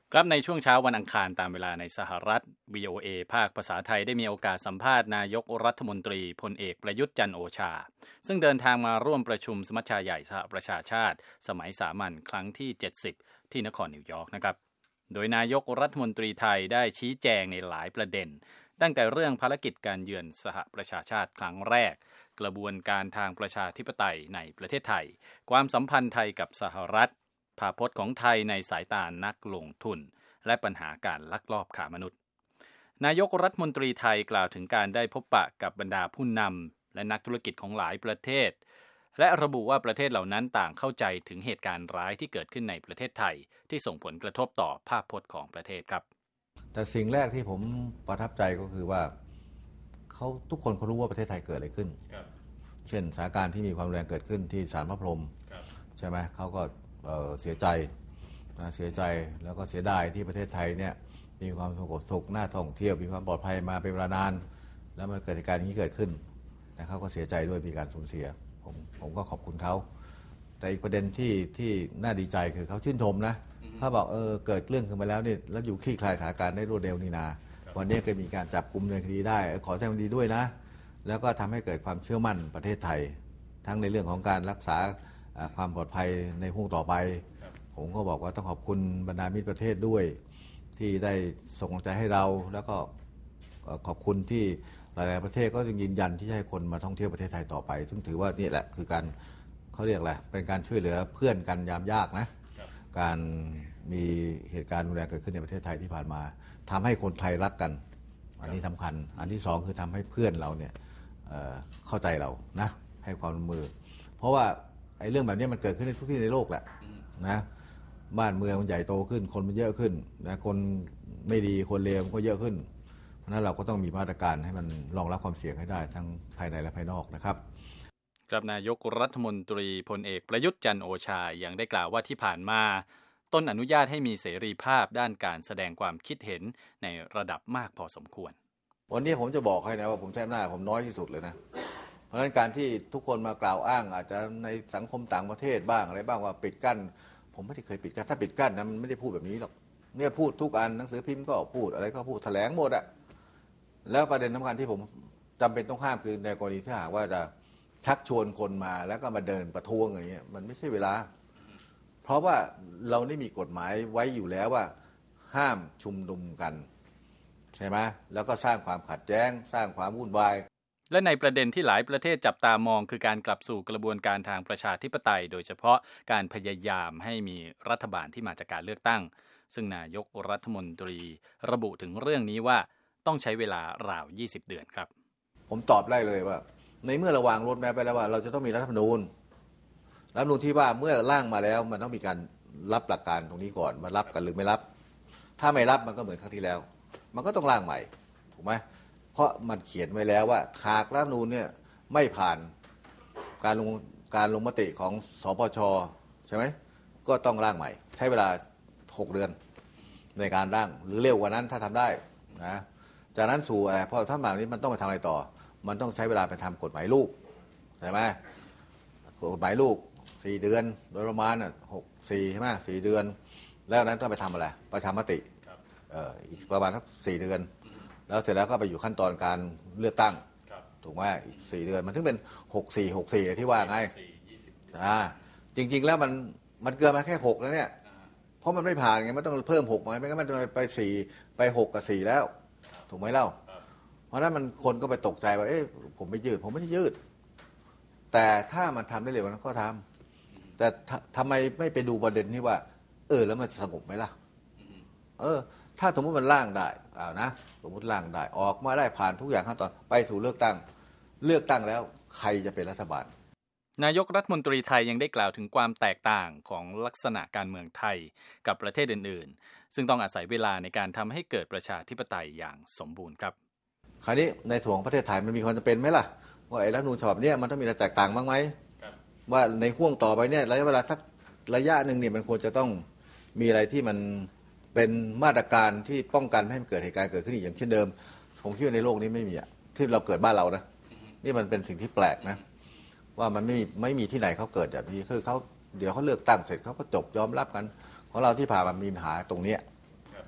ครับในช่วงเช้าวันอังคารตามเวลาในสหรัฐ VOA ภาคภาษาไทยได้มีโอกาสสัมภาษณ์นายกรัฐมนตรีพลเอกประยุทธ์จันทร์โอชาซึ่งเดินทางมาร่วมประชุมสมัชชาใหญ่สหประชาชาติสมัยสามัญครั้งที่70ที่นครนิวยอร์กนะครับโดยนายกรัฐมนตรีไทยได้ชี้แจงในหลายประเด็นตั้งแต่เรื่องภารกิจการเยือนสหประชาชาติครั้งแรกกระบวนการทางประชาธิปไตยในประเทศไทยความสัมพันธ์ไทยกับสหรัฐภาพพจน์ของไทยในสายตานักลงทุนและปัญหาการลักลอบค้ามนุษย์นายกรัฐมนตรีไทยกล่าวถึงการได้พบปะกับบรรดาผู้นำและนักธุรกิจของหลายประเทศและระบุว่าประเทศเหล่านั้นต่างเข้าใจถึงเหตุการณ์ร้ายที่เกิดขึ้นในประเทศไทยที่ส่งผลกระทบต่อภาพพจน์ของประเทศครับแต่สิ่งแรกที่ผมประทับใจก็คือว่าเขาทุกคนเขารู้ว่าประเทศไทยเกิดอะไรขึ้นเช่นสถานการณ์ที่มีความรุนแรงเกิดขึ้นที่ศาลพระพรหมใช่ไหมเขาก็เสียใจแล้วก็เสียดายที่ประเทศไทยเนี่ยมีความสงบสุขน่าท่องเที่ยวมีความปลอดภัยมาเป็นเวลานานแล้วมันเกิดเหตุการณ์อย่างนี้เกิดขึ้นนะเขาก็เสียใจด้วยมีการสูญเสียผมก็ขอบคุณเขาแต่อีกประเด็นที่น่าดีใจคือเขาชื่นชมนะเขาบอกเกิดเรื่องขึ้นมาแล้วนี่แล้วอยู่คลี่คลายสถานการณ์ได้รวดเร็วนี่นาวันนี้ก็มีการจับกุมดำเนินคดีได้ขอแสดงความดีด้วยนะแล้วก็ทำให้เกิดความเชื่อมั่นประเทศไทยทั้งในเรื่องของการรักษาความปลอดภัยในห่วงต่อไปผมก็บอกว่าต้องขอบคุณบรรดามิตรประเทศด้วยที่ได้ส่งกำลังใจให้เราแล้วก็ขอบคุณที่หลายๆประเทศก็ยังยืนยันที่จะให้คนมาท่องเที่ยวประเทศไทยต่อไปซึ่งถือว่านี่แหละคือการเขาเรียกอะไรเป็นการช่วยเหลือเพื่อนกันยามยากนะการมีเหตุการณ์รุนแรงเกิดขึ้นในประเทศไทยที่ผ่านมาทำให้คนไทยรักกันอันนี้สำคัญอันที่สองคือทำให้เพื่อนเราเนี่ยเข้าใจเรานะให้ความร่วมมือเพราะว่าไอ้เรื่องแบบนี้มันเกิดขึ้นในทุกที่ในโลกแหละนะบ้านเมืองมันใหญ่โตขึ้นคนมันเยอะขึ้นนะคนไม่ดีคนเลวมันก็เยอะขึ้นเพราะนั้นเราก็ต้องมีมาตรการให้มันรองรับความเสี่ยงให้ได้ทั้งภายในและภายนอกนะครับครับนายกรัฐมนตรีพลเอกประยุทธ์จันทร์โอชายังได้กล่าวว่าที่ผ่านมาตนอนุญาตให้มีเสรีภาพด้านการแสดงความคิดเห็นในระดับมากพอสมควรวันนี้ผมจะบอกให้นะว่าผมใช้อำนาจผมน้อยที่สุดเลยนะเพราะฉะนั้นการที่ทุกคนมากล่าวอ้างอาจจะในสังคมต่างประเทศบ้างอะไรบ้างว่าปิดกั้นผมไม่ได้เคยปิดกั้นถ้าปิดกั้นนะมันไม่ได้พูดแบบนี้หรอกเนี่ยพูดทุกอันหนังสือพิมพ์ก็พูดอะไรก็พูดแถลงหมดอะแล้วประเด็นสำคัญที่ผมจำเป็นต้องห้ามคือในกรณีที่หากว่าจะชักชวนคนมาแล้วก็มาเดินประท้วงอย่างเงี้ยมันไม่ใช่เวลาเพราะว่าเราได้มีกฎหมายไว้อยู่แล้วว่าห้ามชุมนุมกันใช่ไหมแล้วก็สร้างความขัดแย้งสร้างความวุ่นวายและในประเด็นที่หลายประเทศจับตามองคือการกลับสู่กระบวนการทางประชาธิปไตยโดยเฉพาะการพยายามให้มีรัฐบาลที่มาจากการเลือกตั้งซึ่งนายกรัฐมนตรีระบุถึงเรื่องนี้ว่าต้องใช้เวลาราว20เดือนครับผมตอบได้เลยว่าในเมื่อระวางรถแมพไปแล้วว่าเราจะต้องมีรัฐธรรมนูญที่ว่าเมื่อร่างมาแล้วมันต้องมีการรับหลักการตรงนี้ก่อนมารับกันหรือไม่รับถ้าไม่รับมันก็เหมือนครั้งที่แล้วมันก็ต้องร่างใหม่ถูกไหมเพราะมันเขียนไว้แล้วว่าหากรัฐธรรมนูญเนี่ยไม่ผ่านการลงมติของสปช.ใช่ไหมก็ต้องร่างใหม่ใช้เวลา6เดือนในการร่างหรือเร็วกว่านั้นถ้าทำได้นะจากนั้นสู่อะไรเพราะถ้าแบบนี้มันต้องไปทำอะไรต่อมันต้องใช้เวลาไปทำกฎหมายลูกใช่ไหมกฎหมายลูก4เดือนโดยประมาณ4ใช่ไหม4เดือนแล้วนั้นต้องไปทำอะไรไปทำมติอีกประมาณสัก4เดือนแล้วเสร็จแล้วก็ไปอยู่ขั้นตอนการเลือกตั้งถูกไหมอีก4เดือนมันถึงเป็น64ที่ว่าไงจริงๆแล้วมันเกินมาแค่6แล้วเนี่ยเพราะมันไม่ผ่านไงมันต้องเพิ่ม6มาไม่งั้นมันจะไป4ไป6กับ4แล้วถูกไหมเล่าเพราะนั้นมันคนก็ไปตกใจว่าผมไม่ยืดผมไม่ได้ยืดแต่ถ้ามันทำได้เร็วนั้นก็ทำแต่ทำไมไม่ไปดูประเด็นที่ว่าแล้วมันสงบไหมล่ะถ้าสมมติมันร่างได้นะสมมติร่างได้ออกมาได้ผ่านทุกอย่างขั้นตอนไปสู่เลือกตั้งแล้วใครจะเป็นรัฐบาลนายกรัฐมนตรีไทยยังได้กล่าวถึงความแตกต่างของลักษณะการเมืองไทยกับประเทศอื่นๆซึ่งต้องอาศัยเวลาในการทำให้เกิดประชาธิปไตยอย่างสมบูรณ์ครับคราวนี้ในส่วนของประเทศไทยมันมีความจำเป็นไหมล่ะว่ารัฐธรรมนูญฉบับนี้มันต้องมีอะไรแตกต่างบ้างไหมว่าในห่วงต่อไปเนี่ยระยะเวลาสักระยะหนึ่งเนี่ยมันควรจะต้องมีอะไรที่มันเป็นมาตรการที่ป้องกันไม่ให้เกิดเหตุการณ์เกิดขึ้นอีกอย่างเช่นเดิมผมคิดว่าในโลกนี้ไม่มีที่เราเกิดบ้านเรานะนี่มันเป็นสิ่งที่แปลกนะว่ามันไม่มีที่ไหนเขาเกิดแบบนี้คือเขาเดี๋ยวเขาเลือกตั้งเสร็จเขาก็จบยอมรับกันของเราที่ผ่านมามีปัญหาตรงนี้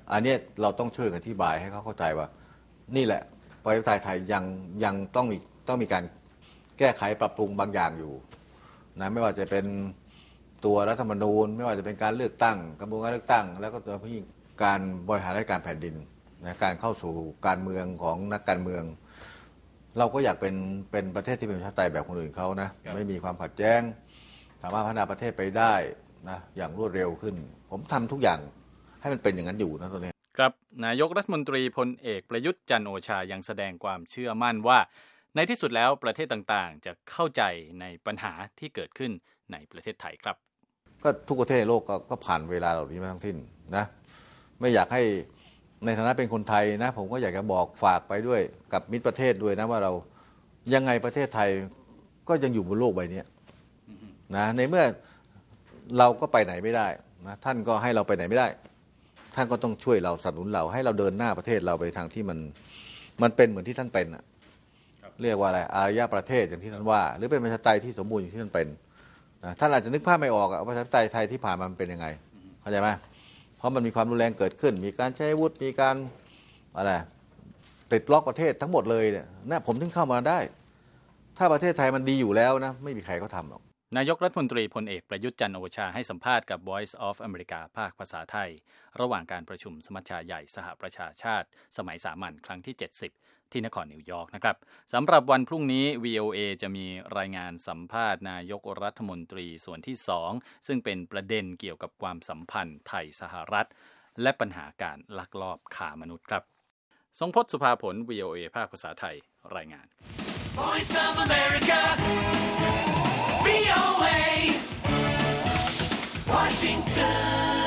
อันนี้เราต้องช่วยกันอธิบายให้เขาเข้าใจว่านี่แหละประชาธิปไตยไทยยังต้องมีการแก้ไขปรับปรุงบางอย่างอยู่นะไม่ว่าจะเป็นตัวรัฐธรรมนูญไม่ว่าจะเป็นการเลือกตั้งกระบวนการเลือกตั้งแล้วก็ตัวที่การบริหารราชการแผ่นดินนะการเข้าสู่การเมืองของนักการเมืองเราก็อยากเป็นประเทศที่เป็นประชาธิปไตยแบบคนอื่นเขานะไม่มีความขัดแย้งสามารถพัฒนาประเทศไปได้นะอย่างรวดเร็วขึ้นผมทำทุกอย่างให้มันเป็นอย่างนั้นอยู่นะตอนนี้ครับนายกรัฐมนตรีพลเอกประยุทธ์จันทร์โอชายังแสดงความเชื่อมั่นว่าในที่สุดแล้วประเทศต่างๆจะเข้าใจในปัญหาที่เกิดขึ้นในประเทศไทยครับก็ทุกประเทศในโลกก็ผ่านเวลาเหล่านี้มาทั้งสิ้นนะไม่อยากให้ในฐานะเป็นคนไทยนะผมก็อยากจะบอกฝากไปด้วยกับมิตรประเทศด้วยนะว่าเรายังไงประเทศไทยก็ยังอยู่บนโลกใบนี้นะในเมื่อเราก็ไปไหนไม่ได้นะท่านก็ให้เราไปไหนไม่ได้ท่านก็ต้องช่วยเราสนับสนุนเราให้เราเดินหน้าประเทศเราไปทางที่มันเป็นเหมือนที่ท่านเป็นเรียกว่าอะไรอารยประเทศอย่างที่ท่านว่าหรือเป็นประชาธิปไตยที่สมบูรณ์อย่างที่ท่านเป็นนะท่านอาจจะนึกภาพไม่ออกประชาธิปไตยไทยที่ผ่านมามันเป็นยังไงเข้าใจไหมเพราะมันมีความรุนแรงเกิดขึ้นมีการใช้อาวุธมีการอะไรติดล็อกประเทศทั้งหมดเลยเนี่ยนะผมถึงเข้ามาได้ถ้าประเทศไทยมันดีอยู่แล้วนะไม่มีใครเขาทำหรอกนายกรัฐมนตรีพลเอกประยุทธ์จันทร์โอชาให้สัมภาษณ์กับ Voice of America ภาคภาษาไทยระหว่างการประชุมสมัชชาใหญ่สหประชาชาติสมัยสามัญครั้งที่70ที่นครนิวยอร์กนะครับสำหรับวันพรุ่งนี้ VOA จะมีรายงานสัมภาษณ์นายกรัฐมนตรีส่วนที่2ซึ่งเป็นประเด็นเกี่ยวกับความสัมพันธ์ไทยสหรัฐและปัญหาการลักลอบค้ามนุษย์ครับทรงพจน์สุภาผล VOA ภาคภาษาไทยรายงาน Voice of America VOA Washington